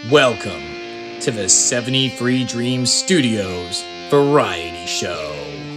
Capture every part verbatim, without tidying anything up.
Welcome to the seventy-three Dreams Studios Variety Show.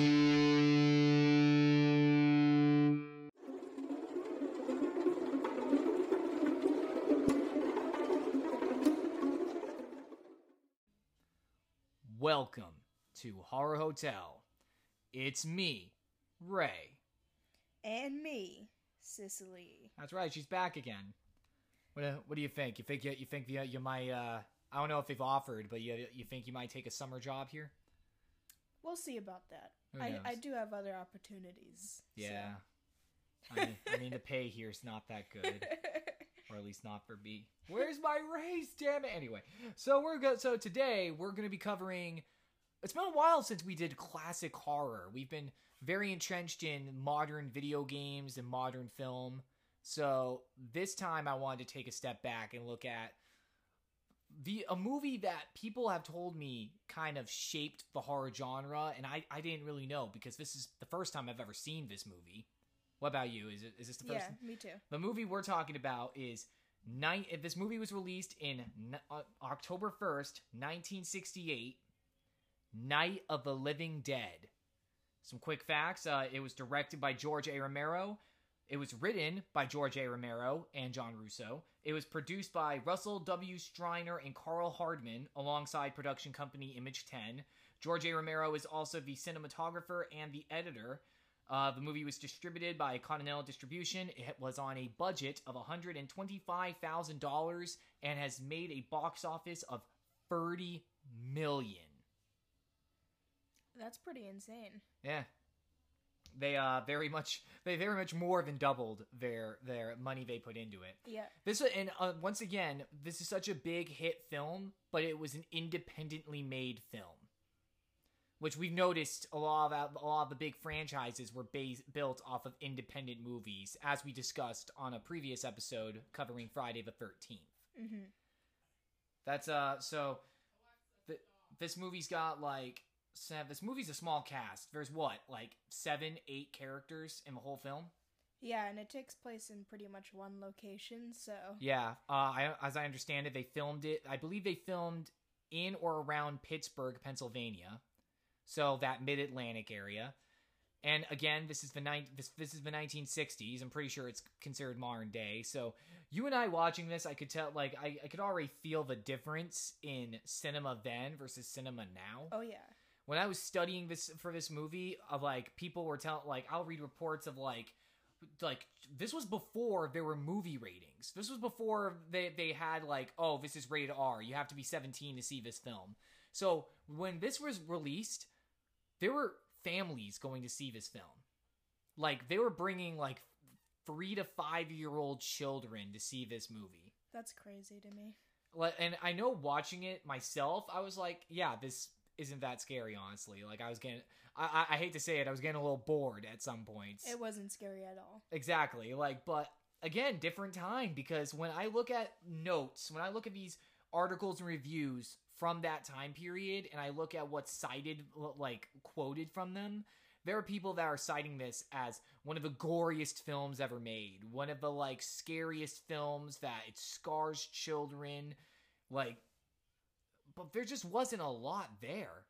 Welcome to Horror Hotel. It's me, Ray. And me, Cicely. That's right, she's back again. What do, what do you think? You think you, you think you, you might, uh, I don't know if they've offered, but you, you think you might take a summer job here? We'll see about that. Who I, knows? I do have other opportunities. Yeah. I, mean, I mean, the pay here's not that good. Or at least not for me. Where's my raise, damn it? Anyway, so we're go- so today we're going to be covering... It's been a while since we did classic horror. We've been very entrenched in modern video games and modern film. So this time I wanted to take a step back and look at the a movie that people have told me kind of shaped the horror genre, and I, I didn't really know because this is the first time I've ever seen this movie. What about you? Is it is this the first? Yeah, me too. The movie we're talking about is night. This movie was released in uh, October first, nineteen sixty-eight. Night of the Living Dead. Some quick facts. Uh, it was directed by George A. Romero. It was written by George A. Romero and John Russo. It was produced by Russell W. Striner and Carl Hardman alongside production company Image ten. George A. Romero is also the cinematographer and the editor. Uh, the movie was distributed by Continental Distribution. It was on a budget of one hundred twenty-five thousand dollars and has made a box office of thirty million dollars. That's pretty insane. Yeah. They uh very much they very much more than doubled their their money they put into it. Yeah. This and uh, once again, this is such a big hit film, but it was an independently made film, which we've noticed a lot of a lot of the big franchises were based built off of independent movies, as we discussed on a previous episode covering Friday the thirteenth. Mm-hmm. That's uh so th- this movie's got like. Seven, this movie's a small cast. There's what, like seven, eight characters in the whole film? Yeah, and it takes place in pretty much one location, so... Yeah, uh, I, as I understand it, they filmed it, I believe they filmed in or around Pittsburgh, Pennsylvania. So that mid-Atlantic area. And again, this is the ni- this, this is the nineteen sixties. I'm pretty sure it's considered modern day. So you and I watching this, I could tell, like, I, I could already feel the difference in cinema then versus cinema now. Oh, yeah. When I was studying this for this movie, of like people were telling, like I'll read reports of like, like this was before there were movie ratings. This was before they they had like, oh, this is rated R. You have to be seventeen to see this film. So when this was released, there were families going to see this film. Like they were bringing like three to five year old children to see this movie. That's crazy to me. Like, and I know watching it myself, I was like, yeah, this. Isn't that scary, honestly. Like, I was getting... I, I I hate to say it, I was getting a little bored at some points. It wasn't scary at all. Exactly. Like, but, again, different time, because when I look at notes, when I look at these articles and reviews from that time period, and I look at what's cited, like, quoted from them, there are people that are citing this as one of the goriest films ever made. One of the, like, scariest films that it scars children. Like... But there just wasn't a lot there.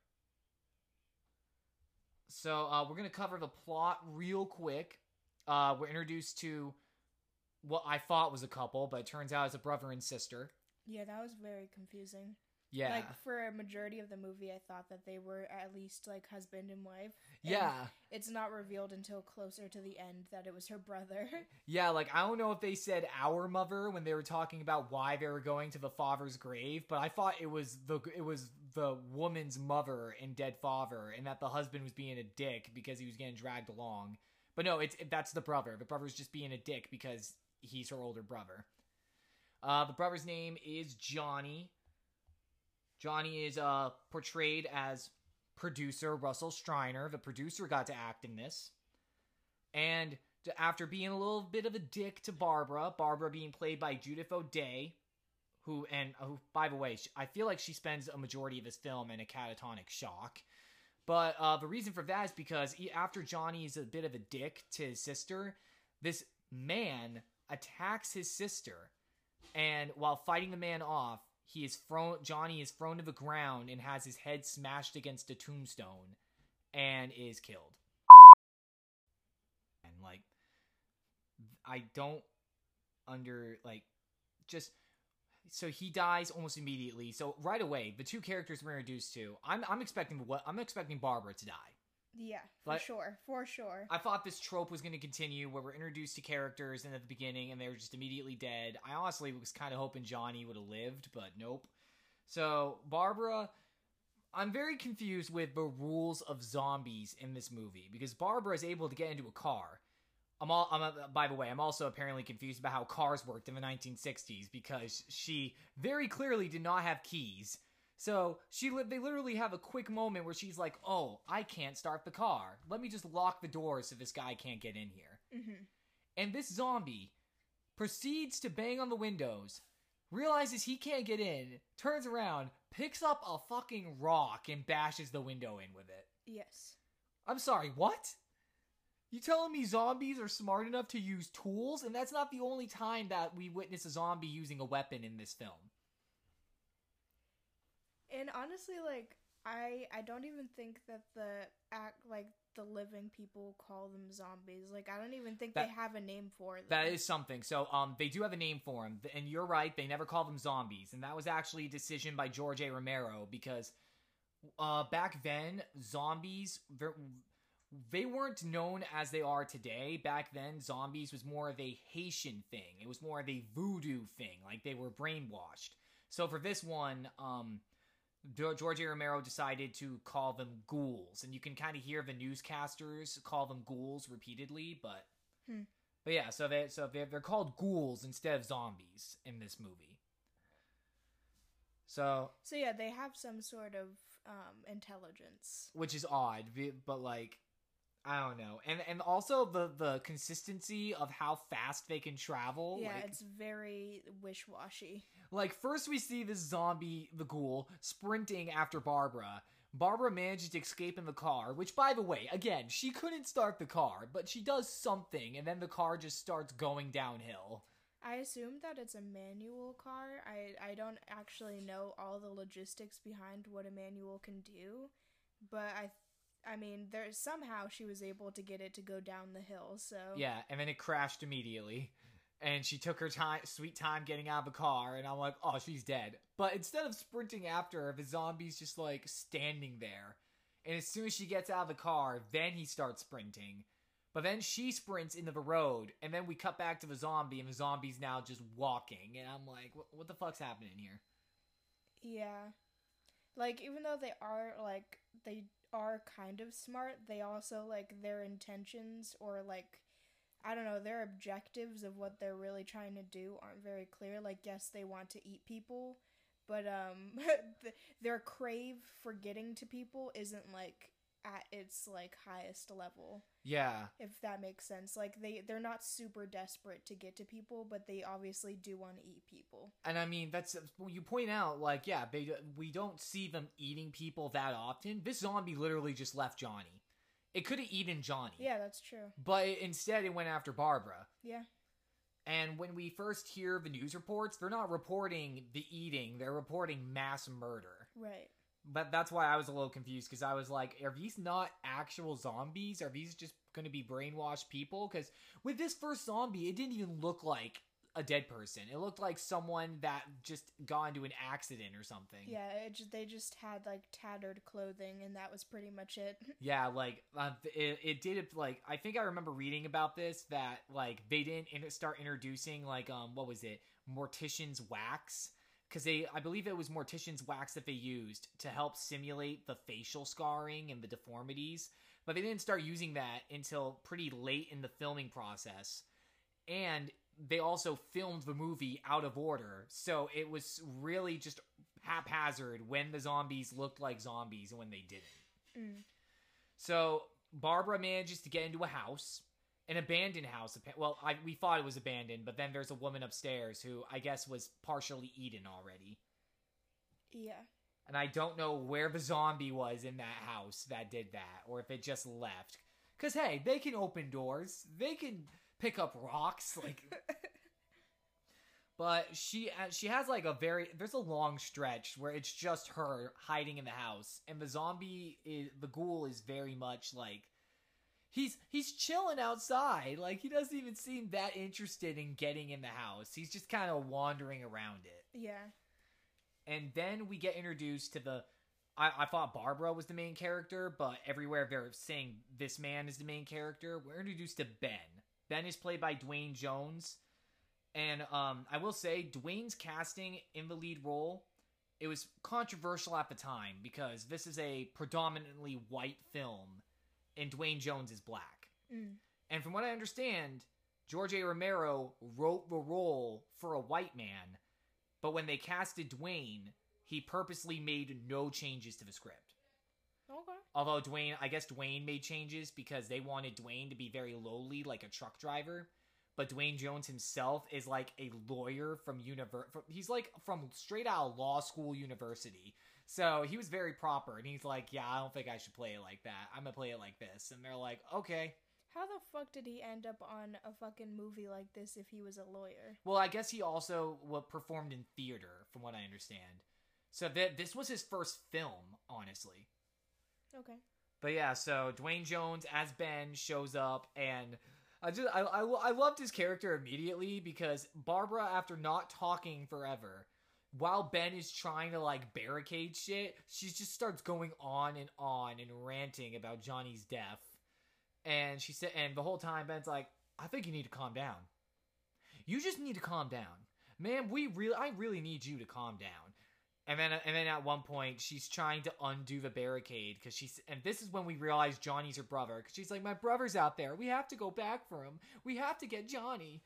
So uh, we're going to cover the plot real quick. Uh, we're introduced to what I thought was a couple, but it turns out it's a brother and sister. Yeah, that was very confusing. Yeah. Like, for a majority of the movie, I thought that they were at least, like, husband and wife. And yeah. It's not revealed until closer to the end that it was her brother. Yeah, like, I don't know if they said our mother when they were talking about why they were going to the father's grave, but I thought it was the it was the woman's mother and dead father, and that the husband was being a dick because he was getting dragged along. But no, it's that's the brother. The brother's just being a dick because he's her older brother. Uh, the brother's name is Johnny. Johnny is uh, portrayed as producer Russell Striner. The producer got to act in this. And after being a little bit of a dick to Barbara, Barbara being played by Judith O'Dea, who, and who, by the way, I feel like she spends a majority of this film in a catatonic shock. But uh, the reason for that is because he, after Johnny is a bit of a dick to his sister, this man attacks his sister. And while fighting the man off, he is thrown. Johnny is thrown to the ground and has his head smashed against a tombstone, and is killed. And like, I don't under like, just so he dies almost immediately. So right away, the two characters we're introduced to, I'm I'm expecting what I'm expecting Barbara to die. Yeah, for But sure, for sure. I thought this trope was going to continue where we're introduced to characters and at the beginning and they were just immediately dead. I honestly was kind of hoping Johnny would have lived, but nope. So, Barbara, I'm very confused with the rules of zombies in this movie because Barbara is able to get into a car. I'm all, I'm, uh, by the way, I'm also apparently confused about how cars worked in the nineteen sixties because she very clearly did not have keys. So she li- they literally have a quick moment where she's like, oh, I can't start the car. Let me just lock the doors so this guy can't get in here. Mm-hmm. And this zombie proceeds to bang on the windows, realizes he can't get in, turns around, picks up a fucking rock and bashes the window in with it. Yes. I'm sorry, what? You telling me zombies are smart enough to use tools? And that's not the only time that we witness a zombie using a weapon in this film. And honestly, like, I I don't even think that the act like the living people call them zombies. Like, I don't even think That- they have a name for them. That is something. So, um, they do have a name for them, and you're right. They never call them zombies, and that was actually a decision by George A. Romero because, uh, back then zombies they weren't known as they are today. Back then, zombies was more of a Haitian thing. It was more of a voodoo thing. Like they were brainwashed. So for this one, um. George A. Romero decided to call them ghouls, and you can kind of hear the newscasters call them ghouls repeatedly, but Hmm. but yeah, so they so they're, they're called ghouls instead of zombies in this movie. So So yeah, they have some sort of um, intelligence. which is odd, but like I don't know, and and also the the consistency of how fast they can travel. Yeah, like, it's very wish-washy. Like, first we see this zombie, the ghoul, sprinting after Barbara. Barbara manages to escape in the car, which, by the way, again, she couldn't start the car, but she does something, and then the car just starts going downhill. I assume that it's a manual car. I, I don't actually know all the logistics behind what a manual can do, but I I mean, there somehow she was able to get it to go down the hill, so... Yeah, and then it crashed immediately. And she took her time, sweet time getting out of the car, and I'm like, oh, she's dead. But instead of sprinting after her, the zombie's just, like, standing there. And as soon as she gets out of the car, then he starts sprinting. But then she sprints into the road, and then we cut back to the zombie, and the zombie's now just walking. And I'm like, what, what the fuck's happening here? Yeah. Like, even though they are, like, they are kind of smart, they also, like, their intentions or, like... I don't know, their objectives of what they're really trying to do aren't very clear. Like, yes, they want to eat people, but um, their crave for getting to people isn't, like, at its, like, highest level. Yeah. If that makes sense. Like, they, they're not super desperate to get to people, but they obviously do want to eat people. And I mean, that's, well, you point out, like, yeah, they, we don't see them eating people that often. This zombie literally just left Johnny. It could have eaten Johnny. Yeah, that's true. But it, instead, it went after Barbara. Yeah. And when we first hear the news reports, they're not reporting the eating, they're reporting mass murder. Right. But that's why I was a little confused, because I was like, are these not actual zombies? Are these just going to be brainwashed people? Because with this first zombie, it didn't even look like a dead person. It looked like someone that just got into an accident or something. Yeah, it just, they just had, like, tattered clothing, and that was pretty much it. Yeah, like, uh, it, it did, like, I think I remember reading about this, that, like, they didn't in- start introducing, like, um, what was it, Mortician's wax? Because they, I believe it was Mortician's wax that they used to help simulate the facial scarring and the deformities, but they didn't start using that until pretty late in the filming process. And they also filmed the movie out of order, so it was really just haphazard when the zombies looked like zombies and when they didn't. Mm. So Barbara manages to get into a house, an abandoned house. Well, I, we thought it was abandoned, but then there's a woman upstairs who I guess was partially eaten already. Yeah. And I don't know where the zombie was in that house that did that, or if it just left. Because, hey, they can open doors. They can pick up rocks. Like, But she uh, she has like a very there's a long stretch where it's just her hiding in the house, and the zombie is the ghoul is very much like he's he's chilling outside. Like he doesn't even seem that interested in getting in the house. He's just kind of wandering around it. Yeah. And then we get introduced to the I, I thought Barbara was the main character, but everywhere they're saying this man is the main character. We're introduced to Ben. Ben is played by Dwayne Jones. And um, I will say, Dwayne's casting in the lead role, it was controversial at the time because this is a predominantly white film, and Dwayne Jones is black. Mm. And from what I understand, George A. Romero wrote the role for a white man, but when they casted Dwayne, he purposely made no changes to the script. Okay. Although Dwayne, I guess Dwayne made changes because they wanted Dwayne to be very lowly, like a truck driver. But Dwayne Jones himself is like a lawyer from univer- he's like from straight out of law school university. So he was very proper, and he's like, yeah, I don't think I should play it like that. I'm gonna play it like this. And they're like, okay. How the fuck did he end up on a fucking movie like this if he was a lawyer? Well, I guess he also what, performed in theater, from what I understand. So th- this was his first film, honestly. Okay. But yeah, so Dwayne Jones as Ben shows up, and I just I, I, I loved his character immediately because Barbara, after not talking forever, while Ben is trying to like barricade shit, she just starts going on and on and ranting about Johnny's death. And she said, and the whole time Ben's like, I think you need to calm down. You just need to calm down, man. We really, I really need you to calm down. And then, and then at one point, she's trying to undo the barricade because she's, and this is when we realize Johnny's her brother. Because she's like, my brother's out there. We have to go back for him. We have to get Johnny.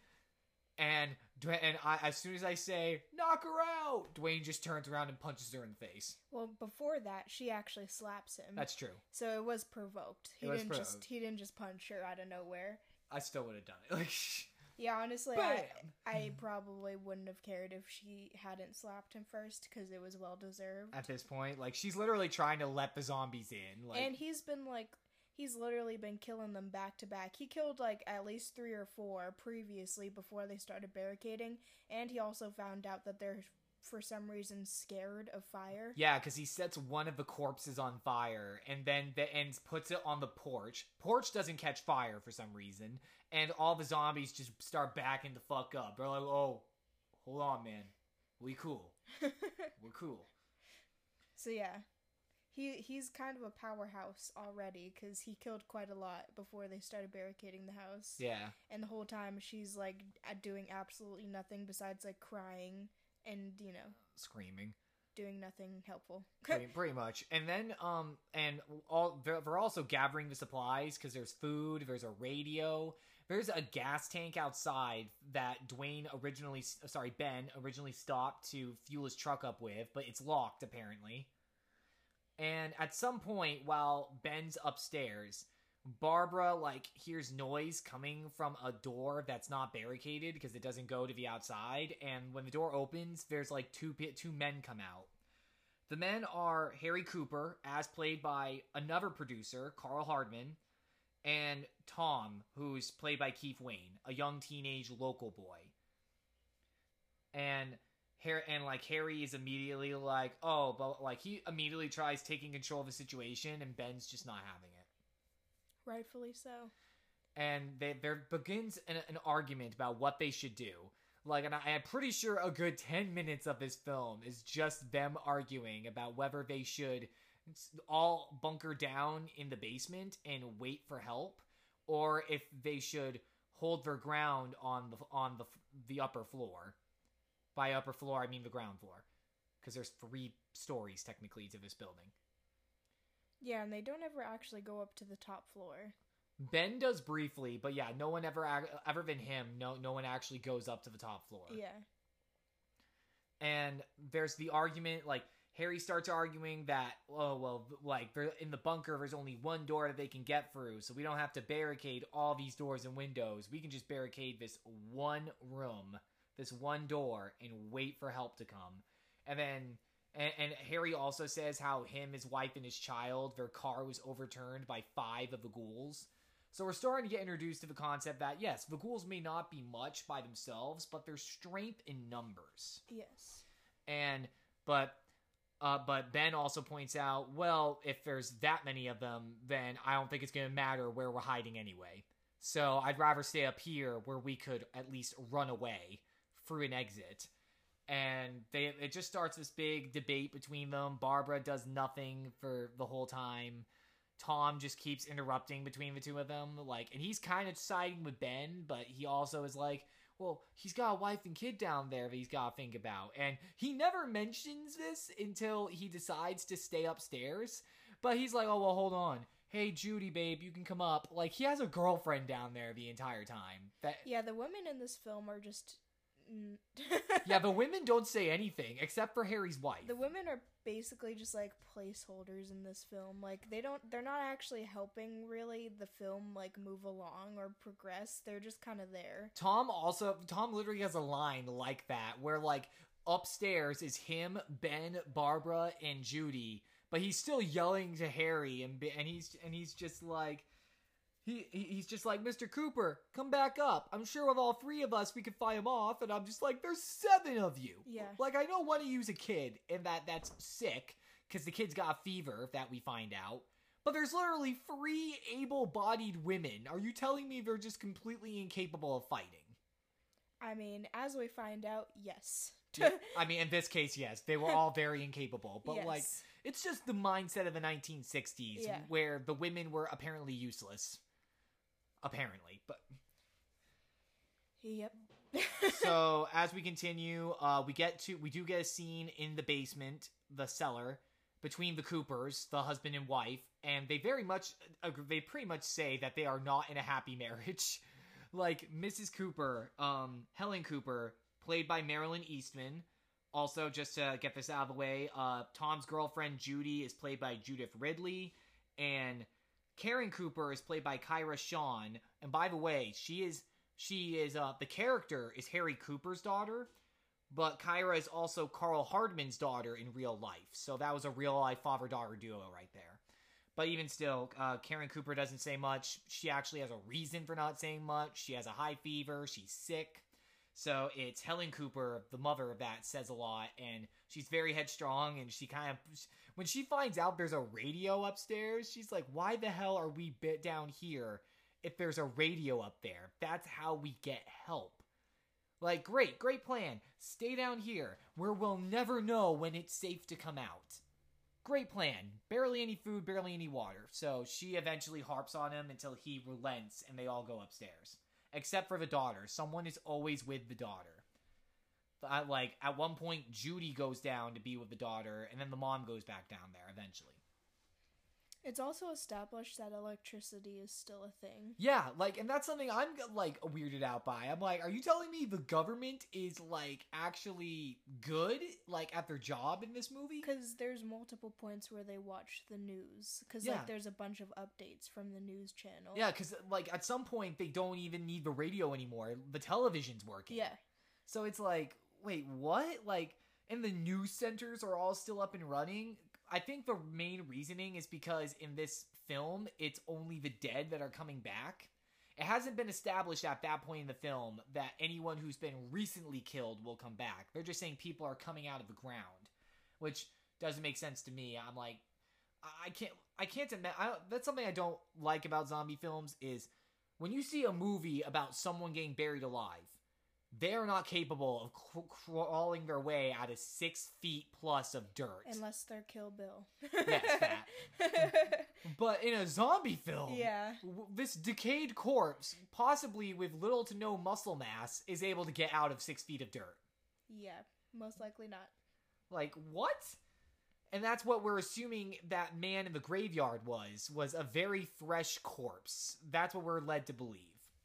And and I, as soon as I say, knock her out, Dwayne just turns around and punches her in the face. Well, before that, she actually slaps him. That's true. So it was provoked. He It was didn't provoked. just he didn't just punch her out of nowhere. I still would have done it. Like, Yeah, honestly, Bam! I, I probably wouldn't have cared if she hadn't slapped him first because it was well deserved. at this point, like, she's literally trying to let the zombies in. Like, And he's been like, he's literally been killing them back to back. He killed like at least three or four previously before they started barricading, and he also found out that they're for some reason scared of fire. yeah, because he sets one of the corpses on fire, and then the ends puts it on the porch. Porch doesn't catch fire for some reason, and all the zombies just start backing the fuck up. They're like, "Oh, hold on, man, we cool, we're cool." So yeah, he he's kind of a powerhouse already because he killed quite a lot before they started barricading the house. Yeah, And the whole time she's like a- doing absolutely nothing besides like crying and, you know, screaming. doing nothing helpful. pretty, pretty much. And then um and all they're, they're also gathering the supplies because there's food, there's a radio, there's a gas tank outside that Dwayne originally sorry Ben originally stopped to fuel his truck up with, but it's locked apparently. And at some point while Ben's upstairs, Barbara like hears noise coming from a door that's not barricaded because it doesn't go to the outside, and when the door opens, there's like two two men come out. The men are Harry Cooper, as played by another producer, Carl Hardman, and Tom, who's played by Keith Wayne, a young teenage local boy. And Harry, and like Harry is immediately like, oh, but like he immediately tries taking control of the situation, and Ben's just not having it. Rightfully so. And they, there begins an, an argument about what they should do. Like, and I, I'm pretty sure a good ten minutes of this film is just them arguing about whether they should all bunker down in the basement and wait for help, or if they should hold their ground on the on the the upper floor. By upper floor, I mean the ground floor, because there's three stories technically to this building. Yeah, and they don't ever actually go up to the top floor. Ben does briefly, but yeah, no one ever, ever than him, no, no one actually goes up to the top floor. Yeah. And there's the argument, like, Harry starts arguing that, oh, well, like, in the bunker, there's only one door that they can get through, so we don't have to barricade all these doors and windows. We can just barricade this one room, this one door, and wait for help to come. And then... And, and Harry also says how him, his wife, and his child, their car was overturned by five of the ghouls. So we're starting to get introduced to the concept that, yes, the ghouls may not be much by themselves, but there's strength in numbers. Yes. And, but, uh, but Ben also points out, well, if there's that many of them, then I don't think it's going to matter where we're hiding anyway. So I'd rather stay up here where we could at least run away through an exit. And they it just starts this big debate between them. Barbara does nothing for the whole time. Tom just keeps interrupting between the two of them. Like, and he's kind of siding with Ben, but he also is like, well, he's got a wife and kid down there that he's got to think about. And he never mentions this until he decides to stay upstairs. But he's like, oh, well, hold on. Hey, Judy, babe, you can come up. Like, he has a girlfriend down there the entire time. That Yeah, the women in this film are just... Yeah, the women don't say anything, except for Harry's wife. The women are basically just, like, placeholders in this film. Like, they don't... They're not actually helping, really, the film, like, move along or progress. They're just kind of there. Tom also... Tom literally has a line like that, where, like, upstairs is him, Ben, Barbara, and Judy... But he's still yelling to Harry, and and he's and he's just like, he he's just like, Mister Cooper, come back up. I'm sure with all three of us we can fight him off. And I'm just like, there's seven of you. Yeah. Like, I know one of you's a kid, and that that's sick because the kid's got a fever that we find out. But there's literally three able-bodied women. Are you telling me they're just completely incapable of fighting? I mean, as we find out, yes. Yeah, I mean, in this case, yes, they were all very incapable. But yes. like. It's just the mindset of the nineteen sixties, yeah. where the women were apparently useless. Apparently, but... Yep. So, as we continue, uh, we get to... We do get a scene in the basement, the cellar, between the Coopers, the husband and wife, and they very much... Uh, they pretty much say that they are not in a happy marriage. Like, Missus Cooper, um, Helen Cooper, played by Marilyn Eastman... Also, just to get this out of the way, uh, Tom's girlfriend, Judy, is played by Judith Ridley, and Karen Cooper is played by Kyra Shawn, and by the way, she is, she is, uh, the character is Harry Cooper's daughter, but Kyra is also Carl Hardman's daughter in real life, so that was a real-life father-daughter duo right there. But even still, uh, Karen Cooper doesn't say much. She actually has a reason for not saying much. She has a high fever, she's sick. So it's Helen Cooper, the mother of that, says a lot, and she's very headstrong, and she kind of, when she finds out there's a radio upstairs, she's like, why the hell are we bit down here if there's a radio up there? That's how we get help. Like, great, great plan. Stay down here, where we'll never know when it's safe to come out. Great plan. Barely any food, barely any water. So she eventually harps on him until he relents, and they all go upstairs. Except for the daughter. Someone is always with the daughter. I, like, at one point, Judy goes down to be with the daughter, and then the mom goes back down there eventually. It's also established that electricity is still a thing. Yeah, like, and that's something I'm, like, weirded out by. I'm like, are you telling me the government is, like, actually good, like, at their job in this movie? Because there's multiple points where they watch the news. Because, yeah. like, there's a bunch of updates from the news channel. Yeah, because, like, at some point, they don't even need the radio anymore. The television's working. Yeah. So it's like, wait, what? Like, and the news centers are all still up and running? I think the main reasoning is because in this film, it's only the dead that are coming back. It hasn't been established at that point in the film that anyone who's been recently killed will come back. They're just saying people are coming out of the ground, which doesn't make sense to me. I'm like, I can't, I can't imagine. That's something I don't like about zombie films is when you see a movie about someone getting buried alive, they are not capable of cr- crawling their way out of six feet plus of dirt. Unless they're Kill Bill. Yes, that. But in a zombie film, yeah. w- this decayed corpse, possibly with little to no muscle mass, is able to get out of six feet of dirt. Yeah, most likely not. Like, what? And that's what we're assuming that man in the graveyard was, was a very fresh corpse. That's what we're led to believe.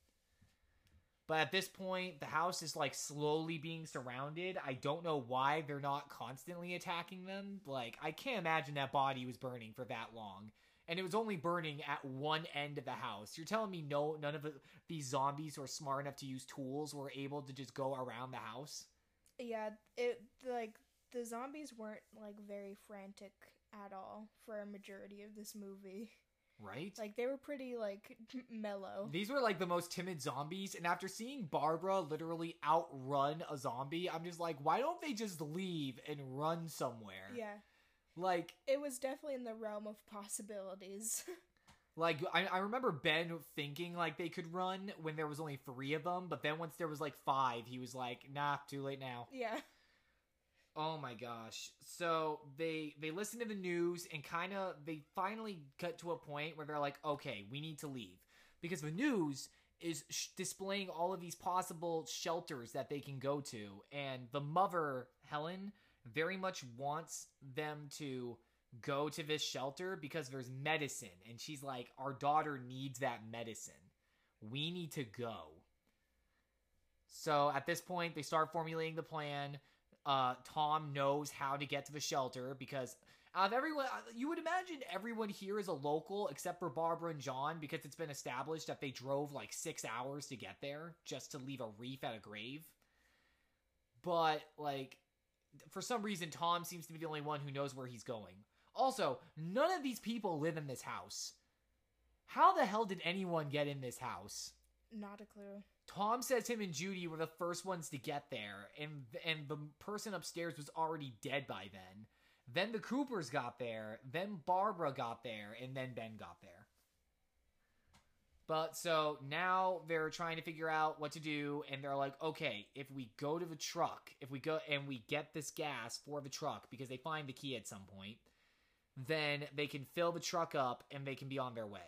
But at this point, the house is, like, slowly being surrounded. I don't know why they're not constantly attacking them. Like, I can't imagine that body was burning for that long. And it was only burning at one end of the house. You're telling me no, none of the, these zombies who are smart enough to use tools were able to just go around the house? Yeah, it, like, the zombies weren't, like, very frantic at all for a majority of this movie. Right? Like, they were pretty, like, mellow. These were, like, the most timid zombies, and after seeing Barbara literally outrun a zombie, I'm just like, why don't they just leave and run somewhere? Yeah. Like... It was definitely in the realm of possibilities. Like, I, I remember Ben thinking, like, they could run when there was only three of them, but then once there was, like, five, he was like, nah, too late now. Yeah. Oh my gosh. So, they they listen to the news, and kind of, they finally got to a point where they're like, okay, we need to leave. Because the news is sh- displaying all of these possible shelters that they can go to, and the mother, Helen, very much wants them to go to this shelter because there's medicine, and she's like, our daughter needs that medicine. We need to go. So at this point, they start formulating the plan. Uh, Tom knows how to get to the shelter because out of everyone, you would imagine everyone here is a local except for Barbara and John, because it's been established that they drove like six hours to get there just to leave a wreath at a grave. But like, for some reason, Tom seems to be the only one who knows where he's going. Also, none of these people live in this house. How the hell did anyone get in this house? Not a clue. Tom says him and Judy were the first ones to get there, and and the person upstairs was already dead by then. Then the Coopers got there, then Barbara got there, and then Ben got there. But so now they're trying to figure out what to do, and they're like, okay, if we go to the truck, if we go and we get this gas for the truck, because they find the key at some point, then they can fill the truck up and they can be on their way.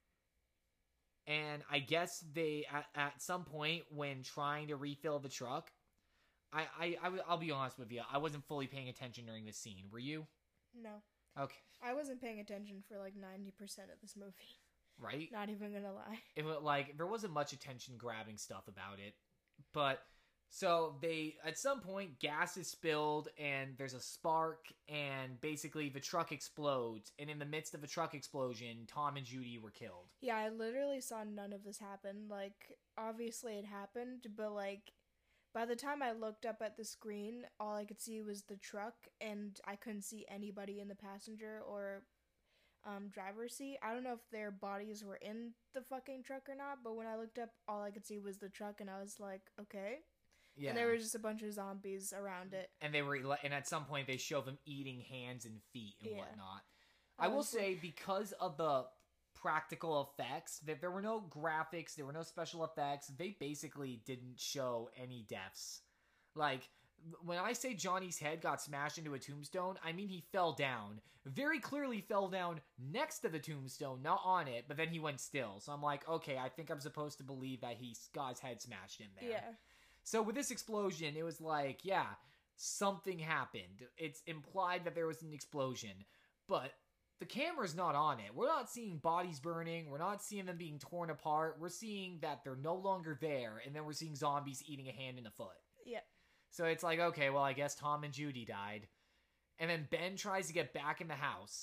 And I guess they, at, at some point when trying to refill the truck, I, I, I, I'll be honest with you, I wasn't fully paying attention during this scene. Were you? No. Okay. I wasn't paying attention for like ninety percent of this movie. Right? Not even gonna lie. It was like, there wasn't much attention grabbing stuff about it. But, so they, at some point, gas is spilled and there's a spark and basically the truck explodes. And in the midst of the truck explosion, Tom and Judy were killed. Yeah, I literally saw none of this happen. Like, obviously it happened, but like, by the time I looked up at the screen, all I could see was the truck, and I couldn't see anybody in the passenger or um, driver's seat. I don't know if their bodies were in the fucking truck or not, but when I looked up, all I could see was the truck, and I was like, okay. Yeah. And there were just a bunch of zombies around it. And they were, and at some point they show them eating hands and feet and yeah. whatnot. I, I will say, because of the practical effects, that there were no graphics, there were no special effects, they basically didn't show any deaths. Like, when I say Johnny's head got smashed into a tombstone, I mean he fell down. Very clearly fell down next to the tombstone, not on it, but then he went still. So I'm like, okay, I think I'm supposed to believe that he got his head smashed in there. Yeah. So with this explosion, it was like, yeah, something happened. It's implied that there was an explosion, but the camera's not on it. We're not seeing bodies burning. We're not seeing them being torn apart. We're seeing that they're no longer there, and then we're seeing zombies eating a hand and a foot. Yeah. So it's like, okay, well, I guess Tom and Judy died. And then Ben tries to get back in the house,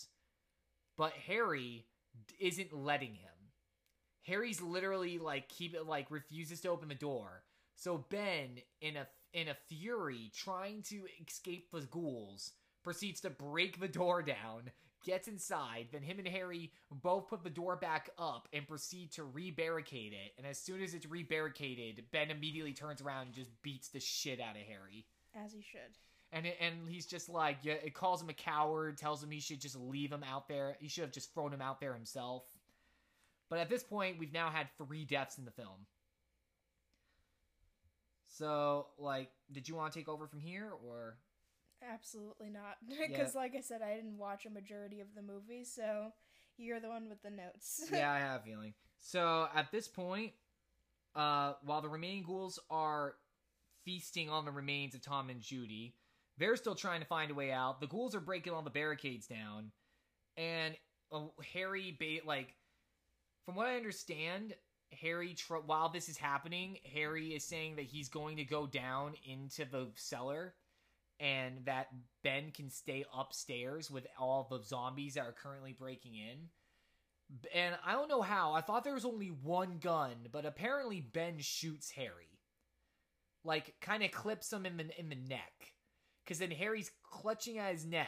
but Harry isn't letting him. Harry's literally, like, keep it, like, refuses to open the door. So Ben, in a in a fury, trying to escape the ghouls, proceeds to break the door down, gets inside, then him and Harry both put the door back up and proceed to re-barricade it. And as soon as it's re-barricaded, Ben immediately turns around and just beats the shit out of Harry. As he should. And it, and he's just like, yeah, it calls him a coward, tells him he should just leave him out there. He should have just thrown him out there himself. But at this point, we've now had three deaths in the film. So, like, did you want to take over from here, or? Absolutely not. Because, yeah. like I said, I didn't watch a majority of the movie, so you're the one with the notes. Yeah, I have a feeling. So, at this point, uh, while the remaining ghouls are feasting on the remains of Tom and Judy, they're still trying to find a way out. The ghouls are breaking all the barricades down, and uh, Harry, ba- like, from what I understand, Harry, tr- while this is happening, Harry is saying that he's going to go down into the cellar and that Ben can stay upstairs with all the zombies that are currently breaking in. And I don't know how. I thought there was only one gun, but apparently Ben shoots Harry. Like, kind of clips him in the, in the neck. Because then Harry's clutching at his neck,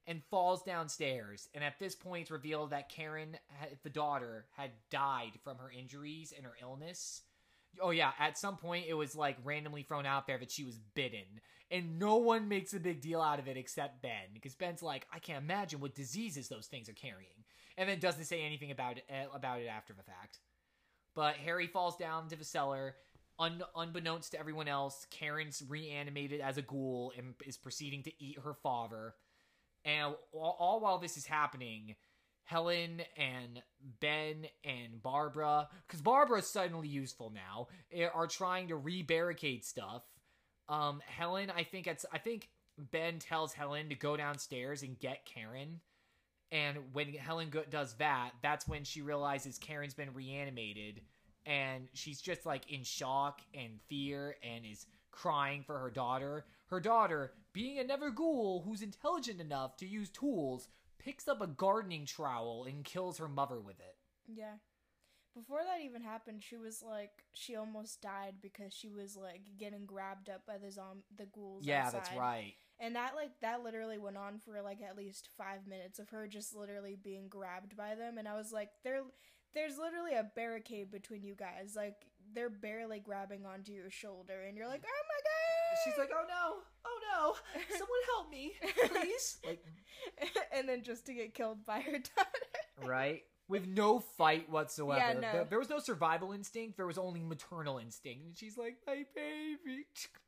and falls downstairs. And at this point, it's revealed that Karen, the daughter, had died from her injuries and her illness. Oh yeah, at some point it was like randomly thrown out there that she was bitten. And no one makes a big deal out of it except Ben. Because Ben's like, I can't imagine what diseases those things are carrying. And then doesn't say anything about it, about it after the fact. But Harry falls down into the cellar. Un- unbeknownst to everyone else, Karen's reanimated as a ghoul and is proceeding to eat her father. And all, all while this is happening, Helen and Ben and Barbara, because Barbara's suddenly useful now, are trying to re-barricade stuff. Um, Helen, I think it's, I think Ben tells Helen to go downstairs and get Karen. And when Helen go- does that, that's when she realizes Karen's been reanimated. And she's just like in shock and fear and is crying for her daughter. Her daughter, being another ghoul who's intelligent enough to use tools, picks up a gardening trowel and kills her mother with it. Yeah. Before that even happened, she was like, she almost died because she was like getting grabbed up by the zom- the ghouls Yeah, outside. that's right. And that like, that literally went on for like at least five minutes of her just literally being grabbed by them. And I was like, there, there's literally a barricade between you guys. Like, they're barely grabbing onto your shoulder and you're like, oh my god! She's like, oh no, oh no, someone help me, please. Like, and then just to get killed by her daughter. Right? With no fight whatsoever. Yeah, no. There, there was no survival instinct. There was only maternal instinct. And she's like, my baby.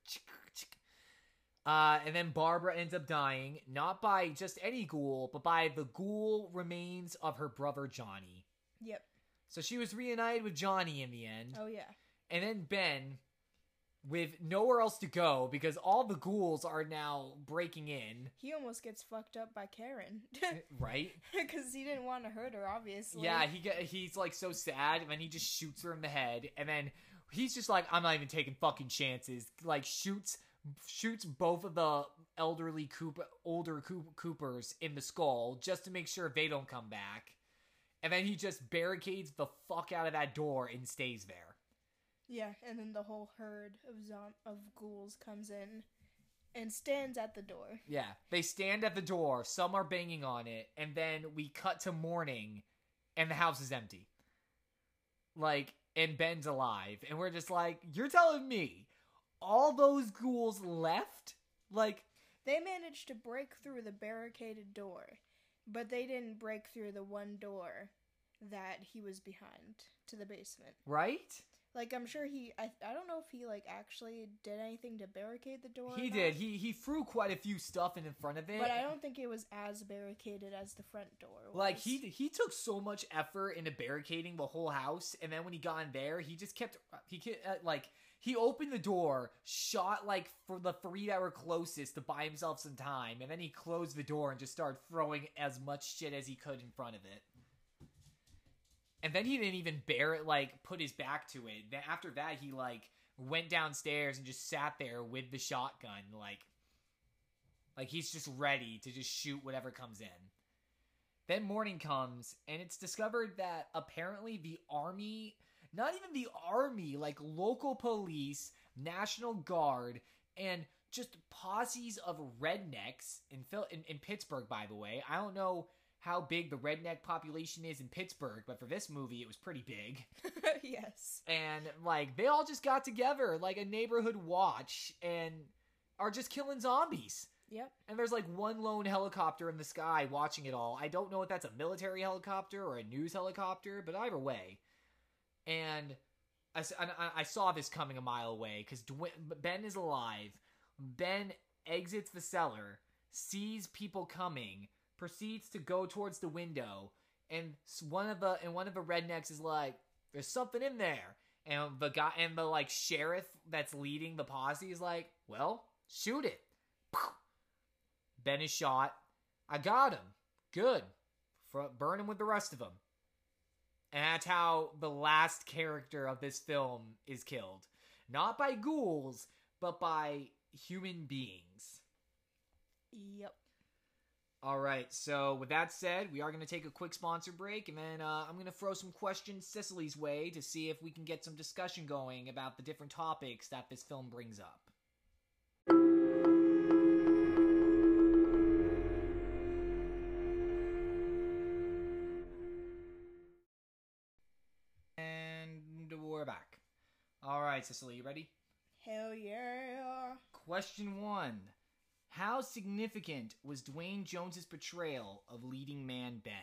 Uh, and then Barbara ends up dying, not by just any ghoul, but by the ghoul remains of her brother Johnny. Yep. So she was reunited with Johnny in the end. Oh, yeah. And then Ben, with nowhere else to go, because all the ghouls are now breaking in. He almost gets fucked up by Karen. Right? Because he didn't want to hurt her, obviously. Yeah, he get, he's like so sad, and then he just shoots her in the head, and then he's just like, I'm not even taking fucking chances. Like, shoots shoots both of the elderly Cooper, older Coopers in the skull, just to make sure they don't come back. And then he just barricades the fuck out of that door and stays there. Yeah, and then the whole herd of zom- of ghouls comes in and stands at the door. Yeah, they stand at the door, some are banging on it, and then we cut to morning, and the house is empty. Like, and Ben's alive, and we're just like, you're telling me all those ghouls left? Like, they managed to break through the barricaded door, but they didn't break through the one door that he was behind to the basement. Right? Like, I'm sure he, I, I don't know if he, like, actually did anything to barricade the door. He did. He he threw quite a few stuff in in front of it. But I don't think it was as barricaded as the front door was. Like, he he took so much effort into barricading the whole house, and then when he got in there, he just kept, he kept, uh, like, he opened the door, shot, like, for the three that were closest to buy himself some time, and then he closed the door and just started throwing as much shit as he could in front of it. And then he didn't even bear it, like, put his back to it. Then after that, he, like, went downstairs and just sat there with the shotgun, like, like he's just ready to just shoot whatever comes in. Then morning comes, and it's discovered that apparently the army, not even the army, like local police, National Guard, and just posses of rednecks in, Phil- in, in Pittsburgh, by the way. I don't know how big the redneck population is in Pittsburgh, but for this movie, it was pretty big. Yes. And, like, they all just got together, like a neighborhood watch, and are just killing zombies. Yep. And there's, like, one lone helicopter in the sky watching it all. I don't know if that's a military helicopter or a news helicopter, but either way. And I, I, I saw this coming a mile away, because Ben is alive. Ben exits the cellar, sees people coming, proceeds to go towards the window, and one of the and one of the rednecks is like, "There's something in there." And the guy and the like sheriff that's leading the posse is like, "Well, shoot it." Ben is shot. I got him. Good. For, burn him with the rest of them. And that's how the last character of this film is killed. Not by ghouls, but by human beings. Yep. All right, so with that said, we are going to take a quick sponsor break, and then uh, I'm going to throw some questions Cicely's way to see if we can get some discussion going about the different topics that this film brings up. right, Cicely, you ready? Hell yeah. Question one. How significant was Dwayne Jones' portrayal of leading man Ben?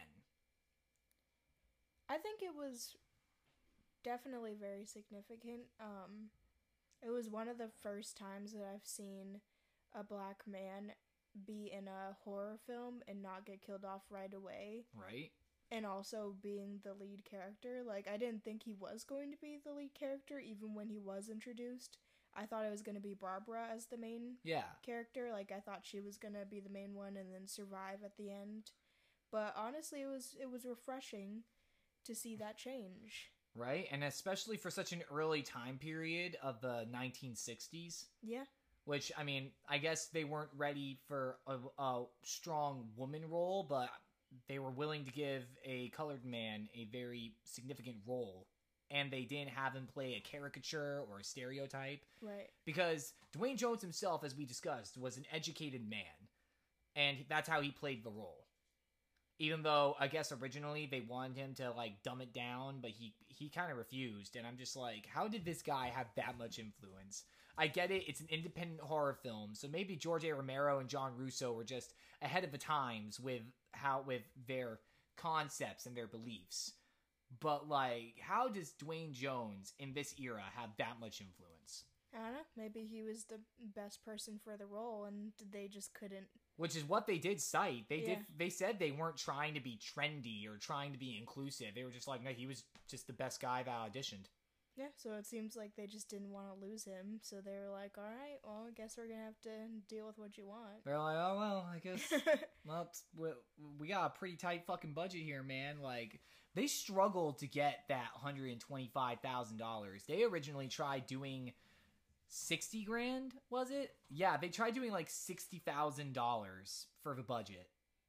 I think it was definitely very significant. Um, it was one of the first times that I've seen a black man be in a horror film and not get killed off right away. Right. And also being the lead character. Like, I didn't think he was going to be the lead character, even when he was introduced. I thought it was going to be Barbara as the main yeah. character. Like, I thought she was going to be the main one and then survive at the end. But honestly, it was it was refreshing to see that change. Right? And especially for such an early time period of the nineteen sixties. Yeah. Which, I mean, I guess they weren't ready for a, a strong woman role, but they were willing to give a colored man a very significant role. And they didn't have him play a caricature or a stereotype. Right. Because Dwayne Jones himself, as we discussed, was an educated man. And that's how he played the role. Even though, I guess, originally they wanted him to, like, dumb it down, but he, he kind of refused. And I'm just like, how did this guy have that much influence? I get it, it's an independent horror film, so maybe George A. Romero and John Russo were just ahead of the times with how with their concepts and their beliefs. But, like, how does Dwayne Jones in this era have that much influence? I don't know. Maybe he was the best person for the role, and they just couldn't. Which is what they did cite. They Yeah. did. They said they weren't trying to be trendy or trying to be inclusive. They were just like, no, he was just the best guy that auditioned. Yeah, so it seems like they just didn't want to lose him, so they were like, all right, well, I guess we're going to have to deal with what you want. They're like, oh, well, I guess, well, we, we got a pretty tight fucking budget here, man. Like, they struggled to get that one hundred twenty-five thousand dollars. They originally tried doing sixty grand, was it? Yeah, they tried doing like sixty thousand dollars for the budget.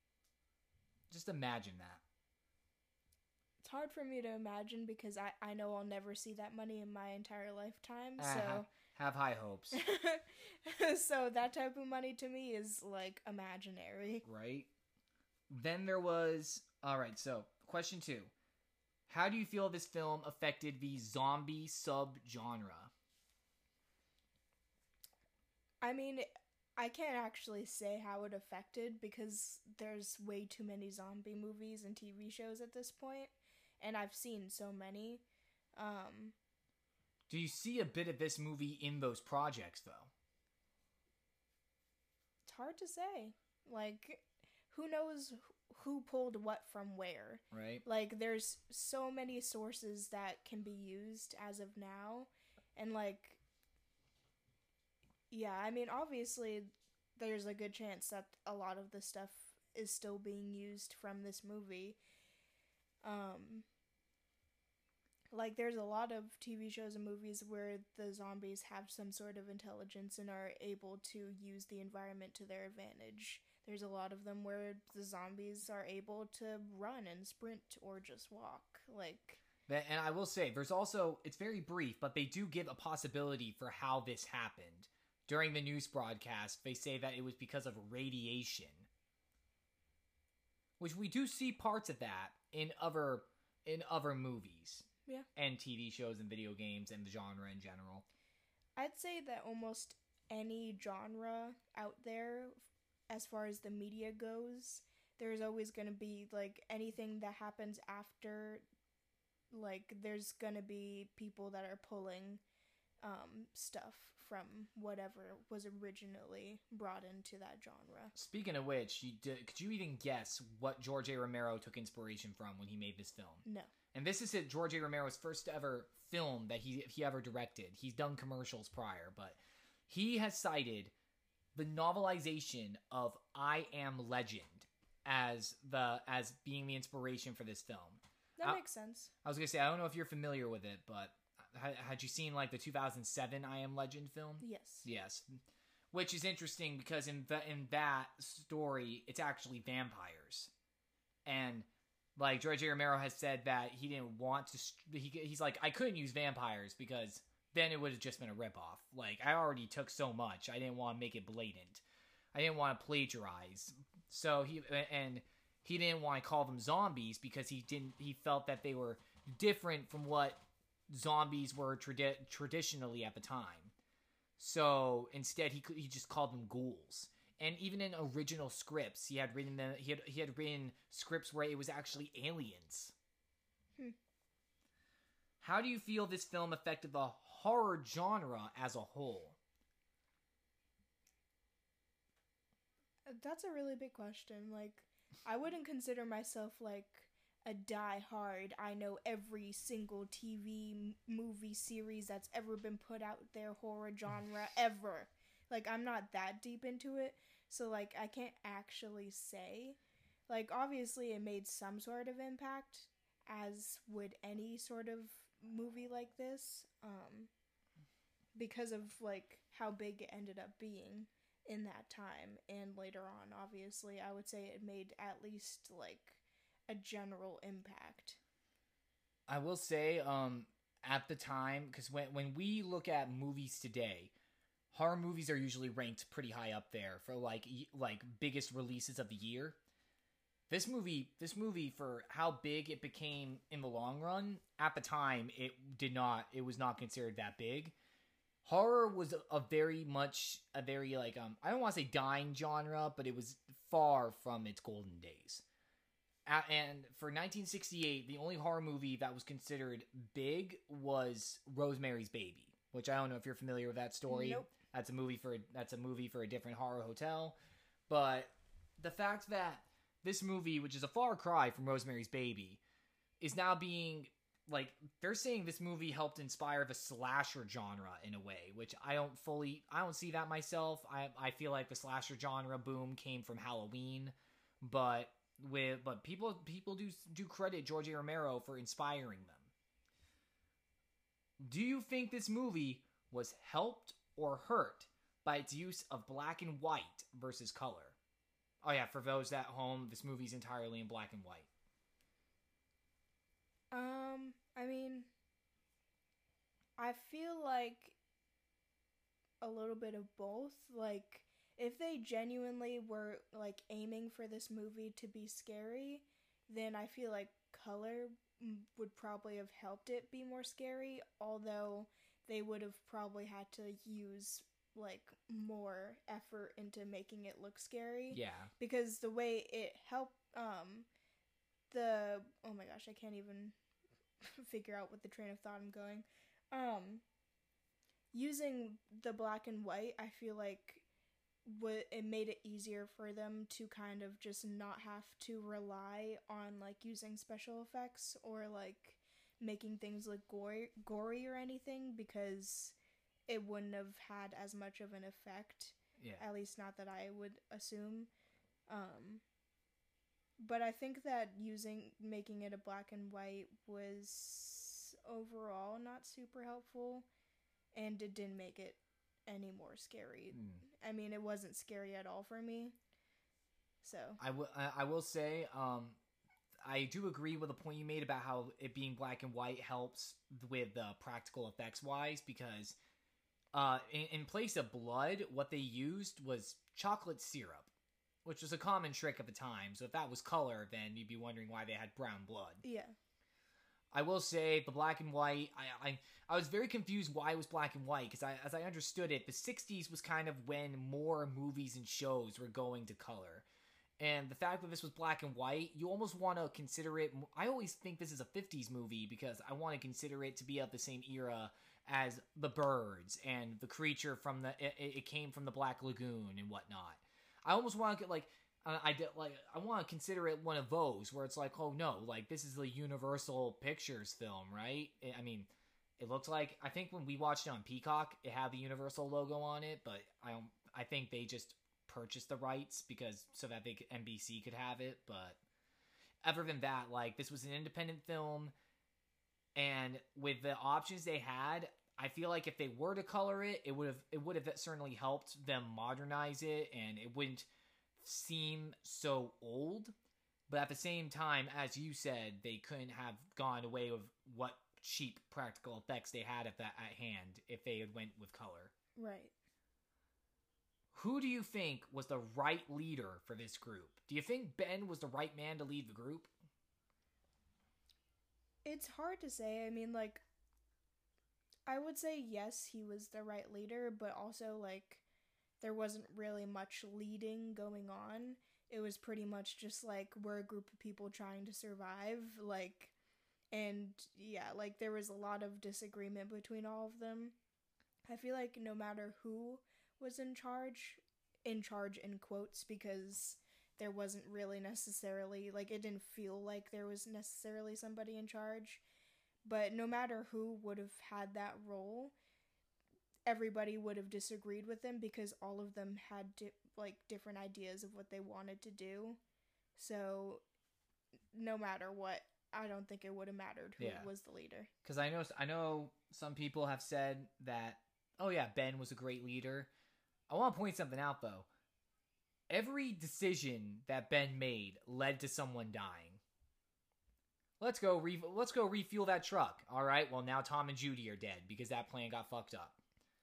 Just imagine that. It's hard for me to imagine because I, I know I'll never see that money in my entire lifetime, Uh, so... have high hopes. So that type of money to me is, like, imaginary. Right? Then there was... Alright, so, question two. How do you feel this film affected the zombie sub-genre? I mean, I can't actually say how it affected because there's way too many zombie movies and T V shows at this point, and I've seen so many. Um, Do you see a bit of this movie in those projects, though? it's hard to say. Like, who knows who pulled what from where? Right? Like, there's so many sources that can be used as of now, and, like, yeah, I mean, obviously, there's a good chance that a lot of the stuff is still being used from this movie. Um, like, there's a lot of T V shows and movies where the zombies have some sort of intelligence and are able to use the environment to their advantage. There's a lot of them where the zombies are able to run and sprint or just walk. Like... And I will say, there's also... It's very brief, but they do give a possibility for how this happened. During the news broadcast, they say that it was because of radiation. Which we do see parts of that in other in other movies. Yeah. And T V shows and video games and the genre in general. I'd say that almost any genre out there, as far as the media goes, there's always going to be, like, anything that happens after, like, there's going to be people that are pulling um, stuff from whatever was originally brought into that genre. Speaking of which, you did, could you even guess what George A. Romero took inspiration from when he made this film? No. And this is it, George A. Romero's first ever film that he he ever directed. He's done commercials prior, but he has cited the novelization of I Am Legend as the as being the inspiration for this film. That I, makes sense. I was gonna say, I don't know if you're familiar with it, but had, had you seen like the two thousand seven I Am Legend film? Yes. Yes. Which is interesting because in the, in that story, it's actually vampires. And like George A. Romero has said that he didn't want to, he, he's like, I couldn't use vampires because then it would have just been a ripoff. Like, I already took so much. I didn't want to make it blatant. I didn't want to plagiarize. So he, and he didn't want to call them zombies because he didn't, he felt that they were different from what zombies were tradi- traditionally at the time. So instead, he he just called them ghouls. And even in original scripts, he had written the, he had he had written scripts where it was actually aliens. Hmm. How do you feel this film affected the horror genre as a whole? That's a really big question. Like, I wouldn't consider myself like a die-hard. I know every single T V m- movie series that's ever been put out there, horror genre ever. Like, I'm not that deep into it, so like I can't actually say. Like, obviously it made some sort of impact, as would any sort of movie like this, um because of like how big it ended up being in that time, and later on, obviously, I would say it made at least like a general impact. I will say, um, at the time, because when when we look at movies today, horror movies are usually ranked pretty high up there for like y- like biggest releases of the year. This movie, this movie, for how big it became in the long run, at the time, it did not, it was not considered that big. Horror was a, a very much, a very, like, um, I don't want to say dying genre, but it was far from its golden days. A- and for nineteen sixty-eight, the only horror movie that was considered big was Rosemary's Baby, which I don't know if you're familiar with that story. Nope. That's a movie for, that's a movie for a different horror hotel. But the fact that this movie, which is a far cry from Rosemary's Baby, is now being, like, they're saying this movie helped inspire the slasher genre in a way, which I don't fully, I don't see that myself. I I feel like the slasher genre boom came from Halloween, but with but people people do do credit George A. Romero for inspiring them. Do you think this movie was helped or hurt by its use of black and white versus color? Oh yeah, for those at home, this movie's entirely in black and white. Um, I mean, I feel like a little bit of both. Like, if they genuinely were, like, aiming for this movie to be scary, then I feel like color would probably have helped it be more scary, although they would have probably had to use like more effort into making it look scary. Yeah. Because the way it helped um the oh my gosh, I can't even figure out what the train of thought I'm going. Um using the black and white, I feel like what it made it easier for them to kind of just not have to rely on like using special effects or like making things look gory, gory or anything, because it wouldn't have had as much of an effect. Yeah. At least not that I would assume. Um, but I think that using making it a black and white was overall not super helpful, and it didn't make it any more scary. Mm. I mean, it wasn't scary at all for me. So I will I will say um I do agree with the point you made about how it being black and white helps with the uh, practical effects wise, because uh in, in place of blood, what they used was chocolate syrup, which was a common trick at the time. So if that was color, then you'd be wondering why they had brown blood. Yeah. I will say the black and white, I I, I was very confused why it was black and white, because I, as I understood it, the sixties was kind of when more movies and shows were going to color. And the fact that this was black and white, you almost want to consider it, I always think this is a fifties movie because I want to consider it to be of the same era as The Birds and The Creature from the, it, it came from the Black Lagoon and whatnot. I almost want to get like, Uh, I did, like I want to consider it one of those where it's like, oh no, like this is the Universal Pictures film, right? I mean, it looked like, I think when we watched it on Peacock, it had the Universal logo on it, but I don't, I think they just purchased the rights because so that they could, N B C could have it. But other than that, like this was an independent film, and with the options they had, I feel like if they were to color it, it would have it would have certainly helped them modernize it, and it wouldn't seem so old. But at the same time, as you said, they couldn't have gone away with what cheap practical effects they had at that at hand if they had went with color. Right. Who do you think was the right leader for this group? Do you think Ben was the right man to lead the group? It's hard to say. I mean, like, I would say yes, he was the right leader, but also, like, there wasn't really much leading going on. It was pretty much just, like, we're a group of people trying to survive, like, and, yeah, like, there was a lot of disagreement between all of them. I feel like no matter who was in charge, in charge in quotes, because there wasn't really necessarily, like, it didn't feel like there was necessarily somebody in charge, but no matter who would have had that role, everybody would have disagreed with them because all of them had di- like different ideas of what they wanted to do. So no matter what, I don't think it would have mattered who Yeah. was the leader. Because I know I know some people have said that, oh yeah, Ben was a great leader. I want to point something out though. Every decision that Ben made led to someone dying. Let's go re- let's go refuel that truck. All right, well now Tom and Judy are dead because that plan got fucked up.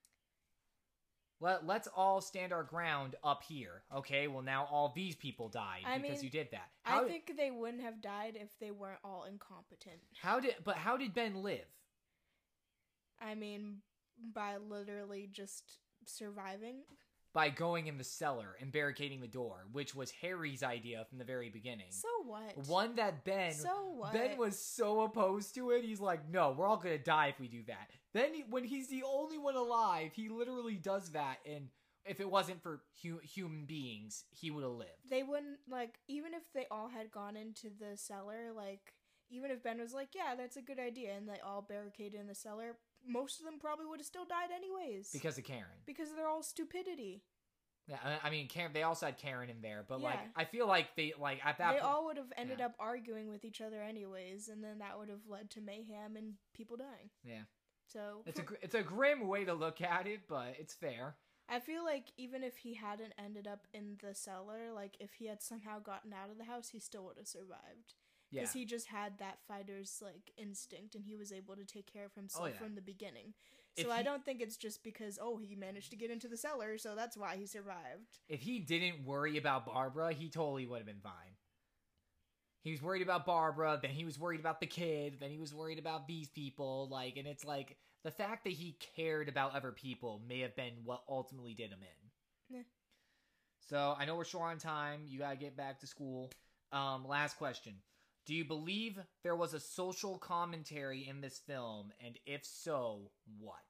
Let, let's all stand our ground up here. Okay, well now all these people died I because mean, you did that. I How did, think they wouldn't have died if they weren't all incompetent. how did but how did Ben live? I mean, by literally just surviving. By going in the cellar and barricading the door, which was Harry's idea from the very beginning. So what? One that Ben So what? Ben was so opposed to it. He's like, no, we're all gonna die if we do that. Then he, when he's the only one alive, he literally does that. And if it wasn't for hu- human beings, he would have lived. They wouldn't, like, even if they all had gone into the cellar, like, even if Ben was like, yeah, that's a good idea, and they all barricaded in the cellar, most of them probably would have still died anyways. Because of Karen. Because they're all stupidity. Yeah, I I mean, Karen, they also had Karen in there, but like, Yeah. I feel like they like at that They point, all would have ended yeah. up arguing with each other anyways, and then that would have led to mayhem and people dying. yeah, So it's a gr- it's a grim way to look at it, but it's fair. I feel like even if he hadn't ended up in the cellar, like if he had somehow gotten out of the house, he still would have survived. Yeah, Because he just had that fighter's like instinct, and he was able to take care of himself Oh, yeah. from the beginning. If So I he- don't think it's just because oh he managed to get into the cellar, so that's why he survived. if he didn't worry about Barbara, he totally would have been fine. He was worried about Barbara, then he was worried about the kid, then he was worried about these people, like, and it's like, the fact that he cared about other people may have been what ultimately did him in. Yeah. So, I know we're short on time, you gotta get back to school. Um, last question. Do you believe there was a social commentary in this film, and if so, what?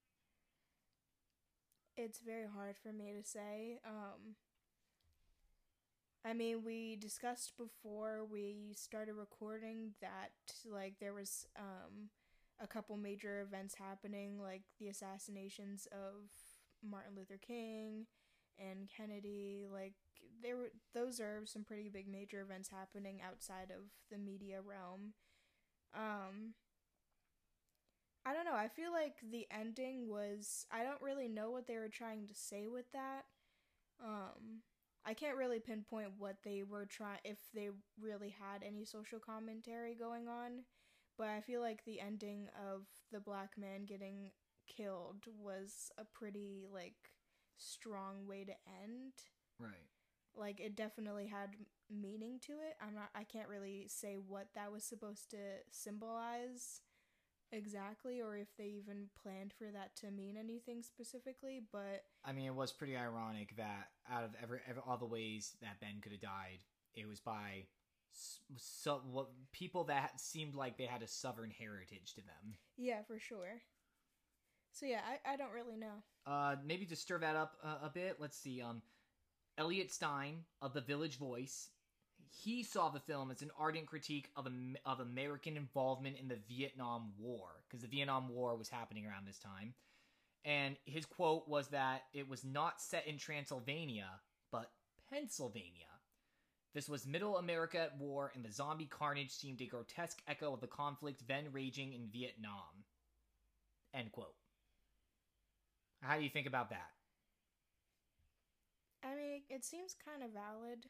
It's very hard for me to say. Um, I mean, we discussed before we started recording that like there was um, a couple major events happening, like the assassinations of Martin Luther King and Kennedy. Like there were those are some pretty big major events happening outside of the media realm. Um, I don't know. I feel like the ending was... I don't really know what they were trying to say with that. Um, I can't really pinpoint what they were trying... if they really had any social commentary going on. But I feel like the ending of the black man getting killed was a pretty, like, strong way to end. Right. Like, it definitely had meaning to it. I'm not... I can't really say what that was supposed to symbolize exactly, or if they even planned for that to mean anything specifically, but I mean, it was pretty ironic that out of every, every all the ways that Ben could have died, it was by so what people that seemed like they had a southern heritage to them. yeah, for sure. So yeah, I, I don't really know. Uh, maybe to stir that up uh, a bit, let's see. Um, Elliot Stein of The Village Voice, he saw the film as an ardent critique of Am- of American involvement in the Vietnam War, because the Vietnam War was happening around this time. And his quote was that it was not set in Transylvania, but Pennsylvania. This was Middle America at war, and the zombie carnage seemed a grotesque echo of the conflict then raging in Vietnam. End quote. How do you think about that? I mean, it seems kind of valid.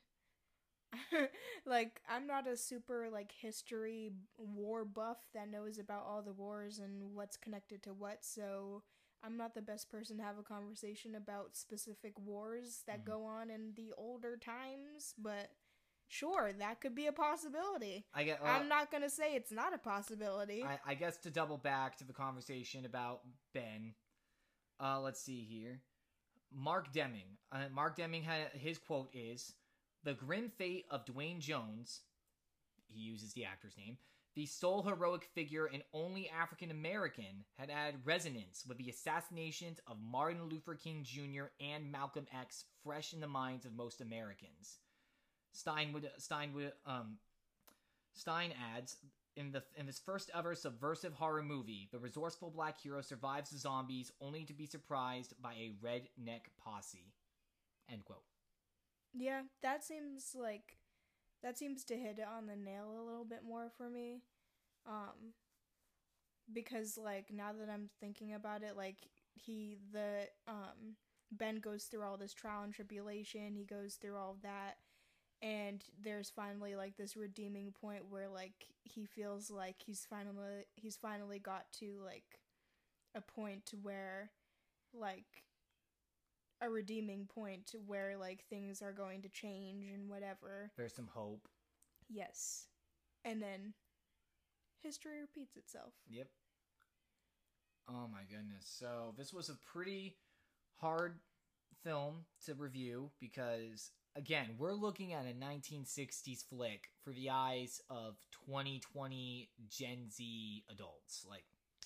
Like, I'm not a super, like, history war buff that knows about all the wars and what's connected to what, so I'm not the best person to have a conversation about specific wars that Mhm. go on in the older times, but Sure, that could be a possibility. I get. Uh, I'm not gonna say it's not a possibility. I, I guess to double back to the conversation about Ben. Uh, let's see here. Mark Deming. Uh, Mark Deming had his quote is, "The grim fate of Dwayne Jones." He uses the actor's name. The sole heroic figure and only African American had added resonance with the assassinations of Martin Luther King Junior and Malcolm X fresh in the minds of most Americans. Stein would Stein would um Stein adds, in the in this first ever subversive horror movie, the resourceful black hero survives the zombies only to be surprised by a redneck posse. End quote. Yeah, that seems like that seems to hit it on the nail a little bit more for me. Um because like now that I'm thinking about it, like he the um Ben goes through all this trial and tribulation, he goes through all of that. And there's finally like this redeeming point where like he feels like he's finally he's finally got to like a point where like a redeeming point where like things are going to change and whatever. There's some hope. Yes. And then history repeats itself. Yep. Oh my goodness. So this was a pretty hard film to review because, again, we're looking at a nineteen sixties flick for the eyes of twenty twenty Gen Z adults. Like,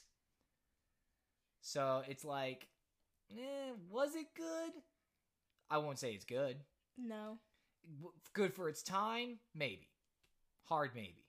so it's like, eh, was it good? I won't say it's good. No. Good for its time? Maybe. Hard maybe.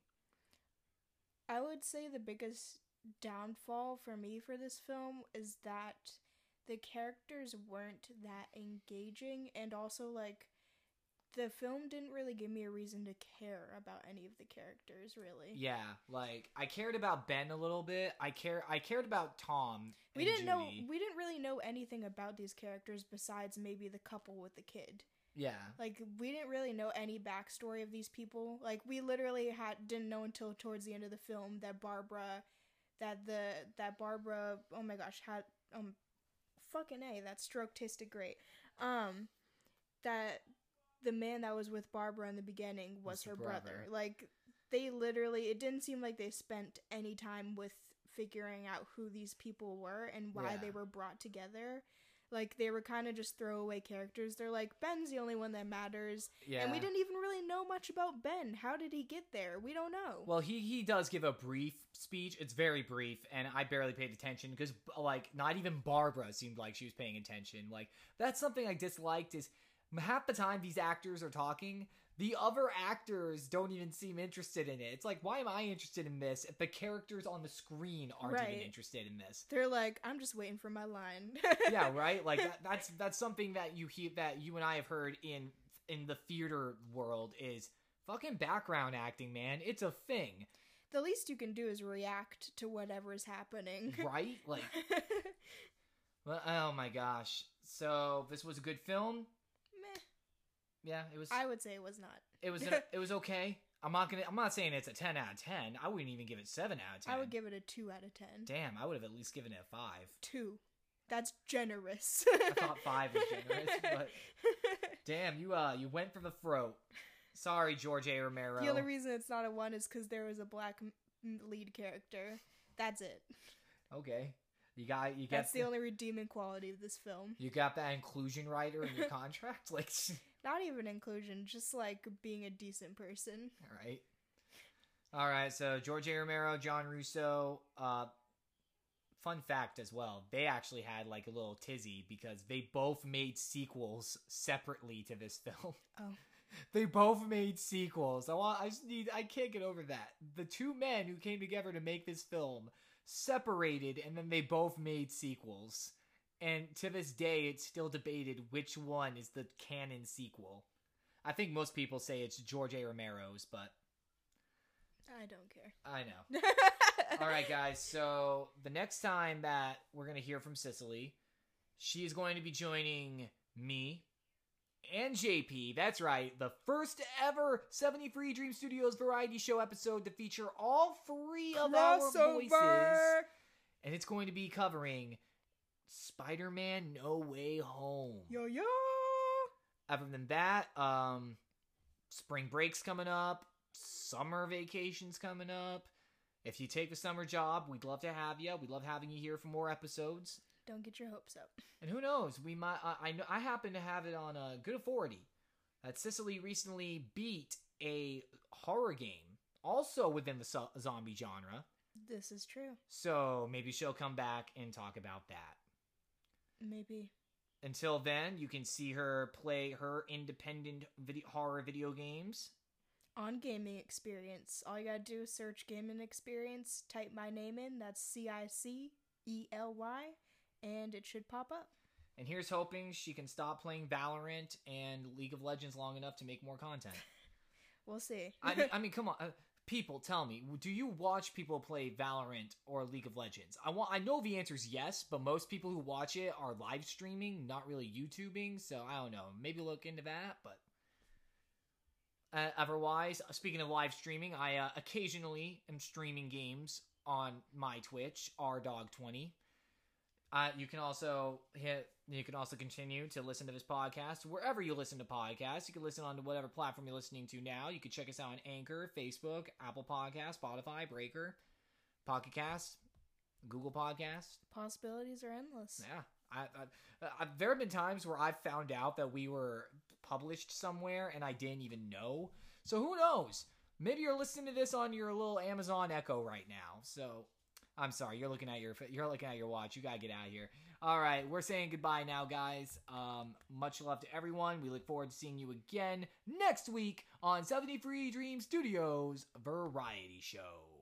I would say the biggest downfall for me for this film is that the characters weren't that engaging, and also like the film didn't really give me a reason to care about any of the characters, really. Yeah, like I cared about Ben a little bit. I care I cared about Tom. We and didn't Judy. know we didn't really know anything about these characters besides maybe the couple with the kid. Yeah. Like we didn't really know any backstory of these people. Like we literally had didn't know until towards the end of the film that Barbara that the that Barbara oh my gosh, had um fucking A, that stroke tasted great. Um that the man that was with Barbara in the beginning was, was her brother. brother. Like, they literally, it didn't seem like they spent any time with figuring out who these people were and why yeah. they were brought together. Like, they were kind of just throwaway characters. They're like, Ben's the only one that matters. Yeah. And we didn't even really know much about Ben. How did he get there? We don't know. Well, he, he does give a brief speech. It's very brief, and I barely paid attention because, like, not even Barbara seemed like she was paying attention. Like, that's something I disliked is half the time these actors are talking, the other actors don't even seem interested in it. It's like, why am I interested in this if the characters on the screen aren't right. even interested in this? They're like, I'm just waiting for my line. Yeah, right? Like, that, that's that's something that you hear, that you and I have heard in in the theater world is fucking background acting, man. It's a thing. The least you can do is react to whatever is happening. Right? Like, well, oh my gosh. So, this was a good film? Yeah, it was. I would say it was not. It was. An, it was okay. I'm not gonna. I'm not saying it's a ten out of ten. I wouldn't even give it seven out of ten. I would give it a two out of ten. Damn, I would have at least given it a five. Two. That's generous. I thought five was generous, but damn, you uh, you went for the throat. Sorry, George A. Romero. The only reason it's not a one is because there was a black m- lead character. That's it. Okay. You got you. That's the, the only redeeming quality of this film. You got that inclusion rider in your contract, like. Not even inclusion, just like being a decent person. All right. All right, so George A. Romero, John Russo, uh, fun fact as well, they actually had like a little tizzy because they both made sequels separately to this film. Oh. They both made sequels. I want, I just need, I can't get over that. The two men who came together to make this film separated and then they both made sequels. And to this day, it's still debated which one is the canon sequel. I think most people say it's George A. Romero's, but... I don't care. I know. Alright, guys, so the next time that we're going to hear from Cicely, she is going to be joining me and J P. That's right, the first ever seventy-three Dream Studios variety show episode to feature all three of Crossover. our voices. And it's going to be covering Spider-Man No Way Home. Yo, yo! Other than that, um, spring break's coming up, summer vacation's coming up. If you take the summer job, we'd love to have you. We'd love having you here for more episodes. Don't get your hopes up. And who knows? We might. I I, know, I happen to have it on a good authority that Cicely recently beat a horror game, also within the so- zombie genre. This is true. So maybe she'll come back and talk about that. Maybe. Until then, you can see her play her independent video, horror video games. On Gaming Experience. All you gotta do is search Gaming Experience, type my name in, that's C I C E L Y, and it should pop up. And here's hoping she can stop playing Valorant and League of Legends long enough to make more content. We'll see. I mean, I mean, come on. Uh, people, tell me, do you watch people play Valorant or League of Legends? I want. I know the answer is yes, but most people who watch it are live streaming, not really YouTubing, so I don't know. Maybe look into that, but... Uh, otherwise, speaking of live streaming, I uh, occasionally am streaming games on my Twitch, r dog twenty. Uh, you can also hit. You can also continue to listen to this podcast wherever you listen to podcasts. You can listen on to whatever platform you're listening to now. You can check us out on Anchor, Facebook, Apple Podcasts, Spotify, Breaker, Pocket Cast, Google Podcasts. Possibilities are endless. Yeah. I, I, I, there have been times where I've found out that we were published somewhere and I didn't even know. So who knows? Maybe you're listening to this on your little Amazon Echo right now. So I'm sorry, you're looking at your you're looking at your watch. You gotta get out of here. All right, we're saying goodbye now, guys. Um, much love to everyone. We look forward to seeing you again next week on seventy-three Dream Studios Variety Show.